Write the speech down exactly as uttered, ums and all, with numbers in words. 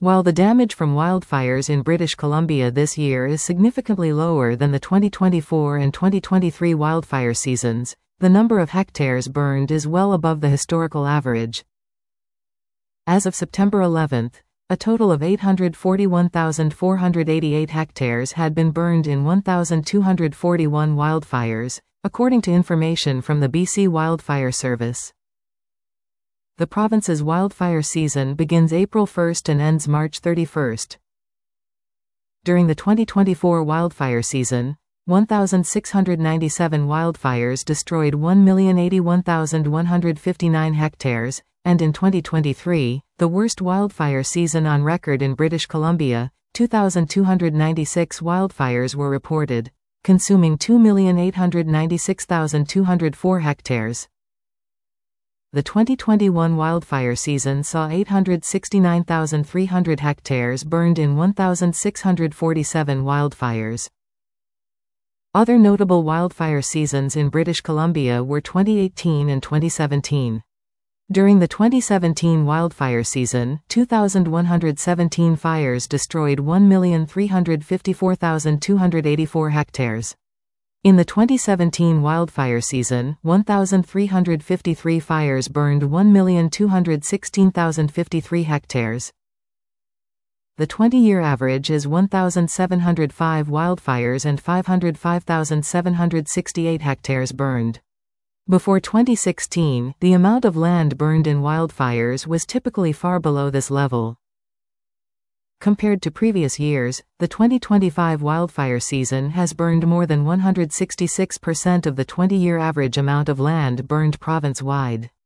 While the damage from wildfires in British Columbia this year is significantly lower than the twenty twenty-four and twenty twenty-three wildfire seasons, the number of hectares burned is well above the historical average. As of September eleventh, a total of eight hundred forty-one thousand four hundred eighty-eight hectares had been burned in one thousand two hundred forty-one wildfires, according to information from the B C Wildfire Service. The province's wildfire season begins April first and ends March thirty-first. During the twenty twenty-four wildfire season, one thousand six hundred ninety-seven wildfires destroyed one million eighty-one thousand one hundred fifty-nine hectares, and in twenty twenty-three, the worst wildfire season on record in British Columbia, two thousand two hundred ninety-six wildfires were reported, consuming two million eight hundred ninety-six thousand two hundred four hectares. The twenty twenty-one wildfire season saw eight hundred sixty-nine thousand three hundred hectares burned in one thousand six hundred forty-seven wildfires. Other notable wildfire seasons in British Columbia were twenty eighteen and twenty seventeen. During the twenty seventeen wildfire season, two thousand one hundred seventeen fires destroyed one million three hundred fifty-four thousand two hundred eighty-four hectares. In the twenty seventeen wildfire season, one thousand three hundred fifty-three fires burned one million two hundred sixteen thousand fifty-three hectares. The twenty-year average is one thousand seven hundred five wildfires and five hundred five thousand seven hundred sixty-eight hectares burned. Before twenty sixteen, the amount of land burned in wildfires was typically far below this level. Compared to previous years, the twenty twenty-five wildfire season has burned more than one hundred sixty-six percent of the twenty-year average amount of land burned province-wide.